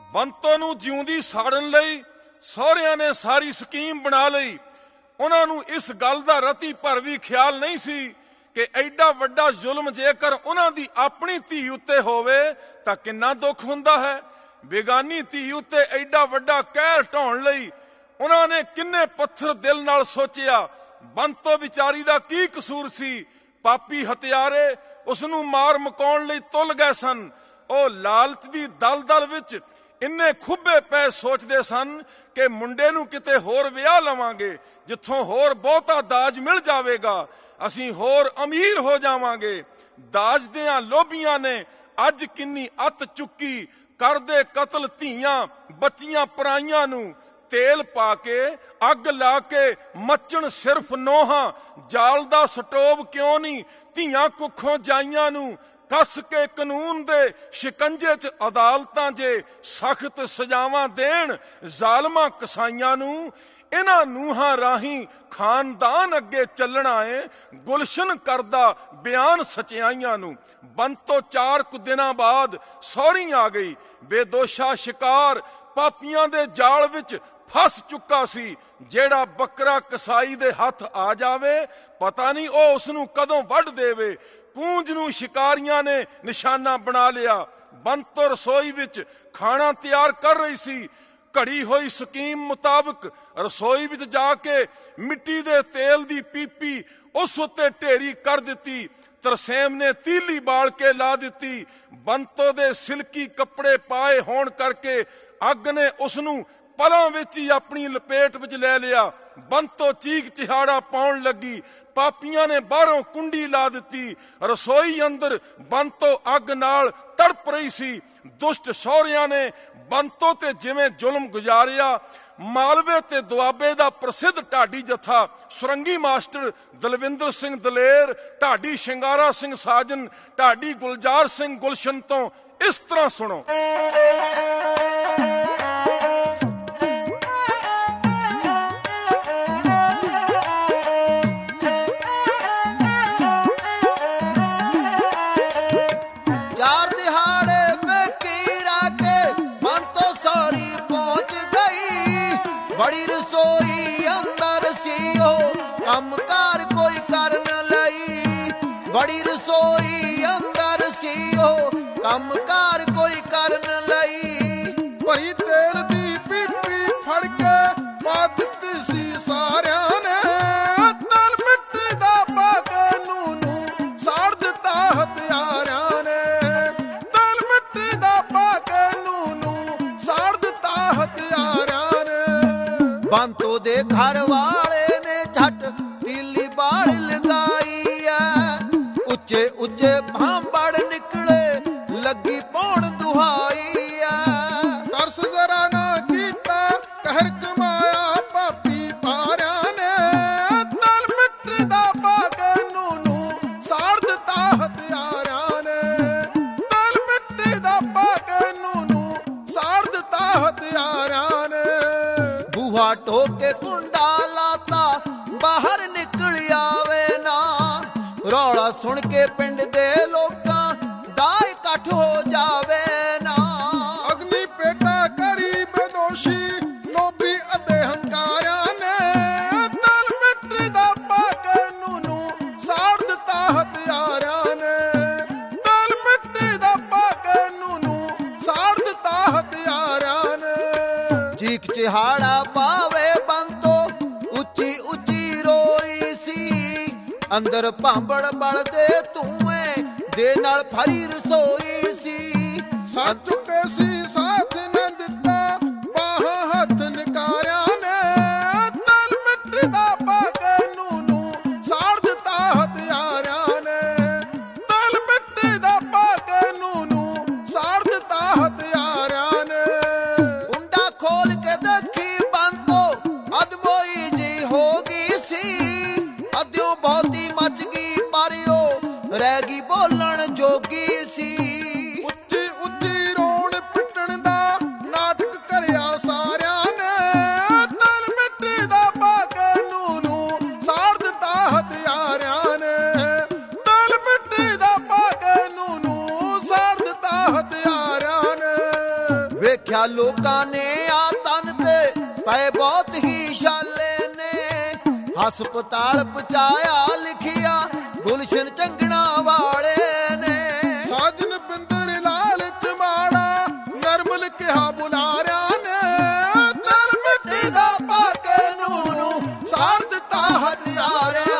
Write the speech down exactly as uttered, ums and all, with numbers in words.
ਬੰਤੋ ਨੂੰ ਜਿਉਂਦੀ ਸਾੜਨ ਲਈ ਸਹੁਰਿਆਂ ਨੇ ਸਾਰੀ ਸਕੀਮ ਬਣਾ ਲਈ। ਉਹਨਾਂ ਨੂੰ ਇਸ ਗੱਲ ਦਾ ਰਤੀ ਭਰ ਵੀ ਖਿਆਲ ਨਹੀਂ ਸੀ ਕਿ ਐਡਾ ਵੱਡਾ ਜ਼ੁਲਮ ਜੇਕਰ ਉਹਨਾਂ ਦੀ ਆਪਣੀ ਧੀ ਉੱਤੇ ਹੋਵੇ ਤਾਂ ਕਿੰਨਾ ਦੁੱਖ ਹੁੰਦਾ ਹੈ। ਬੇਗਾਨੀ ਧੀ ਉੱਤੇ ਐਡਾ ਵੱਡਾ ਕਹਿਰ ਢਾਉਣ ਲਈ ਉਹਨਾਂ ਨੇ ਕਿੰਨੇ ਪੱਥਰ ਦਿਲ ਨਾਲ ਸੋਚਿਆ। ਬੰਤੋ ਵਿਚਾਰੀ ਦਾ ਕੀ ਕਸੂਰ ਸੀ? ਪਾਪੀ ਹਤਿਆਰੇ ਉਸ ਨੂੰ ਮਾਰ ਮਕਾਉਣ ਲਈ ਤੁੱਲ ਗਏ ਸਨ। ਉਹ ਲਾਲਚ ਦੀ ਦਲਦਲ ਵਿੱਚ ਇੰਨੇ ਖੁੱਬੇ ਪੈ ਸੋਚਦੇ ਸਨ ਕਿ ਮੁੰਡੇ ਨੂੰ ਕਿਤੇ ਹੋਰ ਵਿਆਹ ਲਵਾਂਗੇ, ਜਿੱਥੋਂ ਹੋਰ ਬਹੁਤਾ ਦਾਜ ਮਿਲ ਜਾਵੇਗਾ, ਅਸੀਂ ਹੋਰ ਅਮੀਰ ਹੋ ਜਾਵਾਂਗੇ। ਦਾਜ ਦਿਆਂ ਲੋਭੀਆਂ ਨੇ ਅੱਜ ਕਿੰਨੀ ਅੱਤ ਚੁੱਕੀ, ਕਰਦੇ ਕਤਲ ਧੀਆਂ ਬੱਚੀਆਂ ਪਰਾਈਆਂ ਨੂੰ। ਤੇਲ ਪਾ ਕੇ ਅੱਗ ਲਾ ਕੇ ਮੱਚਣ ਸਿਰਫ ਨੋਹਾਂ, ਜਾਲ ਦਾ ਸਟੋਵ ਕਿਉਂ ਨਹੀਂ ਧੀਆਂ ਕੁੱਖੋਂ ਜਾਈਆਂ ਨੂੰ। ਕੱਸ ਕੇ ਕਾਨੂੰਨ ਦੇ ਸ਼ਿਕੰਜੇ 'ਚ ਅਦਾਲਤਾਂ ਜੇ ਸਖਤ ਸਜ਼ਾਵਾਂ ਦੇਣ ਜ਼ਾਲਮਾਂ ਕਸਾਈਆਂ ਨੂੰ। ਇਹਨਾਂ ਨੂੰਹਾਂ ਰਾਹੀਂ ਖਾਨਦਾਨ ਅੱਗੇ ਚੱਲਣਾ ਏ ਗੁਲਸ਼ਨ ਕਰਦਾ ਬਿਆਨ ਸਚਾਈਆਂ ਨੂੰ। ਬੰਤੋ ਚਾਰ ਕੁ ਦਿਨਾਂ ਬਾਅਦ ਸਹੁਰੀ ਆ ਗਈ। ਬੇਦੋਸ਼ਾ ਸ਼ਿਕਾਰ ਪਾਪੀਆਂ ਦੇ ਜਾਲ ਵਿੱਚ ਫਸ ਚੁੱਕਾ ਸੀ। ਜਿਹੜਾ ਬੱਕਰਾ ਕਸਾਈ ਦੇ ਹੱਥ ਆ ਜਾਵੇ ਪਤਾ ਨਹੀਂ ਉਹ ਉਸ ਨੂੰ ਕਦੋਂ ਵੱਢ ਦੇਵੇ। ਕੂੰਜ ਨੂੰ ਸ਼ਿਕਾਰੀਆਂ ਨੇ ਨਿਸ਼ਾਨਾ ਬਣਾ ਲਿਆ। ਬੰਤੋ ਰਸੋਈ ਵਿੱਚ ਖਾਣਾ ਤਿਆਰ ਕਰ ਰਹੀ ਸੀ। ਘੜੀ ਹੋਈ ਸਕੀਮ ਮੁਤਾਬਕ ਰਸੋਈ ਵਿੱਚ ਜਾ ਕੇ ਮਿੱਟੀ ਦੇ ਤੇਲ ਦੀ ਪੀਪੀ ਉਸ ਉੱਤੇ ਢੇਰੀ ਕਰ ਦਿੱਤੀ। ਤਰਸੇਮ ਨੇ ਤੀਲੀ ਬਾਲ ਕੇ ਲਾ ਦਿੱਤੀ। ਬੰਤੋ ਦੇ ਸਿਲਕੀ ਕੱਪੜੇ ਪਾਏ ਹੋਣ ਕਰਕੇ ਅੱਗ ਨੇ ਉਸ ਨੂੰ ਪਲਾਂ ਵਿੱਚ ਹੀ ਆਪਣੀ ਲਪੇਟ ਵਿੱਚ ਲੈ ਲਿਆ। ਬੰਤੋ ਚੀਕ ਚਿਹਾੜਾ ਪਾਉਣ ਲੱਗੀ। ਪਾਪੀਆਂ ਨੇ ਬਾਹਰੋਂ ਕੁੰਡੀ ਲਾ ਦਿੱਤੀ। ਰਸੋਈ ਅੰਦਰ ਬੰਤੋ ਅੱਗ ਨਾਲ ਤੜਪ ਰਹੀ ਸੀ। ਦੁਸ਼ਟ ਸਹੁਰਿਆਂ ਨੇ ਬੰਤੋ ਤੇ ਜਿਵੇਂ ਜ਼ੁਲਮ ਗੁਜ਼ਾਰਿਆ। ਮਾਲਵੇ ਤੇ ਦੁਆਬੇ ਦਾ ਪ੍ਰਸਿੱਧ ਢਾਡੀ ਜਥਾ ਸੁਰੰਗੀ ਮਾਸਟਰ ਦਲਵਿੰਦਰ ਸਿੰਘ ਦਲੇਰ, ਢਾਡੀ ਸ਼ਿੰਗਾਰਾ ਸਿੰਘ ਸਾਜਨ, ਢਾਡੀ ਗੁਲਜ਼ਾਰ ਸਿੰਘ ਗੁਲਸ਼ਨ ਤੋਂ ਇਸ ਤਰ੍ਹਾਂ ਸੁਣੋ। बड़ी रसोई अंदर सी हो कम कार कोई कर न लई। बड़ी रसोई अंदर सी हो कम कार कोई कर न लई। भरी तेल दी पीपी फड़ के पा दित्ती सी सारियां ने। तल मिट्टी दा पग नूनू साड़ दिता हथियारां ने। तल मिट्टी दा पग नूनू साड़ दिता हथियारां ने। ਬੰਤੋ ਦੇ ਘਰ ਵਾਲੇ ਨੇ ਝੱਟ ਤੀਲੀ ਬਾਲ ਲਗਾਈ ਐ। ਉੱਚੇ ਉੱਚੇ ਭਾਂਬੜ ਨਿਕਲੇ ਲੱਗੀ ਪਾਉਣ ਦੁਹਾਈ ਐ। ਤਰਸ ਜ਼ਰਾ ਨਾ ਕੀਤਾ ਕਹਿਰ ਕਮਾਇਆ ਪਾਪੀ ਪਾਰਿਆਂ ਨੇ। ਤਲ ਮਿੱਟੀ ਦਾ ਬਾਗ ਨੂਨੂ ਸਾੜ ਦਿੱਤਾ ਹਥਿਆਰਾਂ ਨੇ। ਤਲ ਮਿੱਟੀ ਦਾ ਬਾਗ ਨੂਨੂ ਸਾੜ ਦਿੱਤਾ ਹਥਿਆਰਾਂ ਨੇ। ਬੂਹਾ ਟੋਕੇ ਕੁੰਡਾ ਲਾਤਾ ਬਾਹਰ ਨਿਕਲ ਆਵੇ ਨਾ। ਰੌਲਾ ਸੁਣ ਕੇ ਪਿੰਡ ਦੇ ਲੋਕਾਂ ਦਾ ਇਕੱਠ ਹੋ ਜਾਵੇ ਨਾ। ਅਗਨੀ ਪੇਟਾ ਕਰੀ ਬੇਦੋਸ਼ੀ ਲੋਭੀ ਅਤੇ ਹੰਕਾਰਿਆਂ ਨੇ। ਤਲ ਮਿੱਟੀ ਦਾ ਪੱਗ ਨੂਨੂ ਸਾੜ ਦਿੱਤਾ ਹਥਿਆਰਾਂ ਨੇ। ਤਲ ਮਿੱਟੀ ਦਾ ਪੱਗ ਨੂਨੂ ਸਾੜ ਦਿੱਤਾ ਹਥਿਆਰਾਂ ਨੇ। ਚੀਕ ਚਿਹਾੜਾ ਪਾਵੇ ਬੰਤੋ ਉੱਚੀ ਉੱਚੀ ਰੋਈ ਸੀ। ਅੰਦਰ ਭਾਂਬੜ ਬਲਦੇ ਧੂਏ ਦੇ ਨਾਲ ਭਰੀ ਰਸੋਈ ਸੀ। ਸੜ ਚੁੱਕੇ ਸੀ ਸਾਥ ਨਾ ਦਿੱਤਾ ਬਾਹਾਂ ਹੱਥ ਨਕਾਰਿਆਂ ਨੇ। ਤਲ ਮਿੱਟੀ ਦਾ ਪੱਗ ਨੂਨੂ ਸਾੜ ਦਿੱਤਾ ਹਥਿਆਰਾਂ ਨੇ। ਤਲ ਮਿੱਟੀ ਦਾ ਪੱਗ ਨੂਨੂ ਸਾੜ ਦਿੱਤਾ ਹਥਿਆਰਾਂ ਨੇ। ਕੁੰਡਾ ਖੋਲ ਕੇ ਦੇਖੀ ਬੰਤੋ ਅਦਮੋਈ ਜੀ ਹੋ ਗਈ ਸੀ। ਅਧਿਓ ਬਹੁਤੀ ਮੱਚ ਗਈ ਪਰ ਉਹ ਰਹਿ ਗਈ ਬੋਲਣ ਜੋਗੀ ਸੀ। ਉੱਚੀ ਉੱਚੀ ਰੋਣ ਪਿੱਟ ਲੋਕਾਂ ਨੇ ਆ ਤਨ ਤੇ ਪਏ ਬਹੁਤ ਹੀ ਛਾਲੇ ਨੇ। ਹਸਪਤਾਲ ਪਹੁੰਚਾਇਆ ਲਿਖਿਆ ਗੁਲਸ਼ਨ ਚੰਗਣਾ ਵਾਲੇ ਨੇ। ਸਾਜਨ ਪਿੰਦਰ ਲਾਲ ਚਮਾੜਾ ਨਰਮਲ ਕਿਹਾ ਬੁਲਾਰਿਆਂ ਨੇ। ਤਲ ਮਿੱਟੀ ਦਾ ਪਾ ਕੇ ਨੂੰ ਨੂੰ ਸਾੜ ਦਿੱਤਾ ਹਥਿਆਰਿਆਂ